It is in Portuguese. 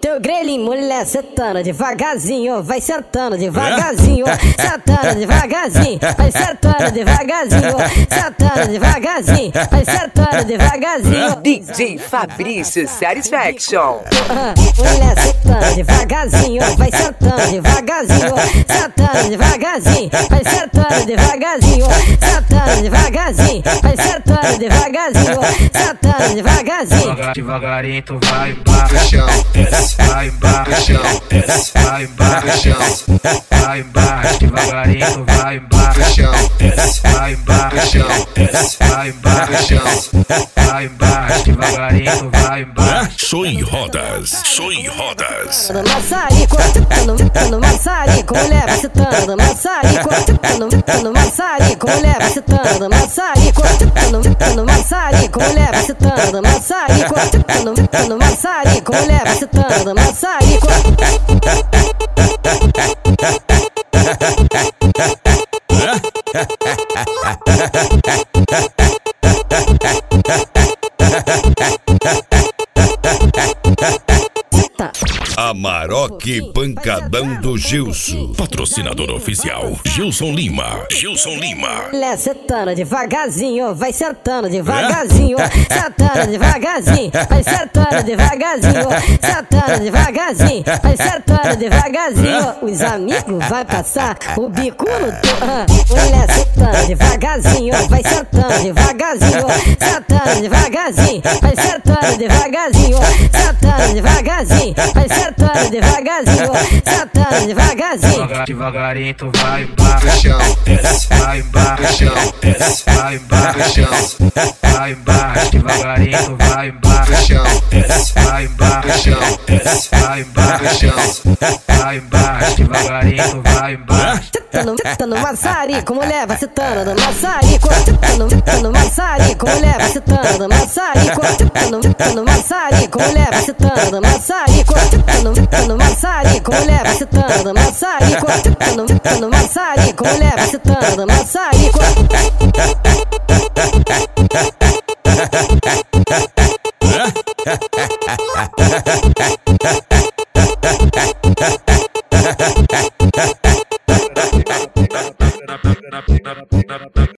teu grelhinho, mulher, sentando devagarzinho, vai sentando devagarzinho, sentando devagarzinho, vai sentando devagarzinho, sentando devagarzinho, vai sentando devagarzinho. DJ Fabrício Satisfaction. Mulher, sentando devagarzinho, vai sentando devagarzinho, sentando devagarzinho, vai sentando devagarzinho, sentando devagarzinho, vai sentando devagarzinho, sentando devagarzinho. Devagarinho tu vai embaixo, vai embaixo, vai embaixo, vai embaixo, devagarinho tu vai embaixo, vai embaixo, vai embaixo, vai embaixo, devagarinho tu vai embaixo. Show em rodas, show em rodas. Maçarico, no maçarico, mulher vai sentando, maçarico, no maçarico, mulher vai sentando, maçarico, no maçarico, mulher vai sentando, maçarico, no maçarico, mulher vai sentando, maçarico. Amarok Pancadão do Gilson. Patrocinador oficial Gilson Lima. Gilson Lima. Mulher sentando devagarzinho, vai sentando devagarzinho, sentando devagarzinho, vai sentando devagarzinho, sentando devagarzinho, vai sentando devagarzinho. Os amigos vai passar o bico no teu. Mulher sentando devagarzinho, vai sentando devagarzinho, sentando devagarzinho, vai sentando devagarzinho, sentando devagarzinho, vai sentando devagarzinho, sentando devagarzinho. Devagarinho tu vai embaixo, vai embaixo, vai embaixo, vai embaixo, devagarinho tu vai embaixo, vai embaixo, vai embaixo, vai embaixo, devagarinho tu vai embaixo. No maçarico, mulher vai sentando no maçarico, no maçarico, mulher vai sentando no maçarico, no maçarico, mulher vai sentando no maçarico, no maçarico, mulher vai sentando no maçarico, no maçarico, mulher vai sentando no maçarico.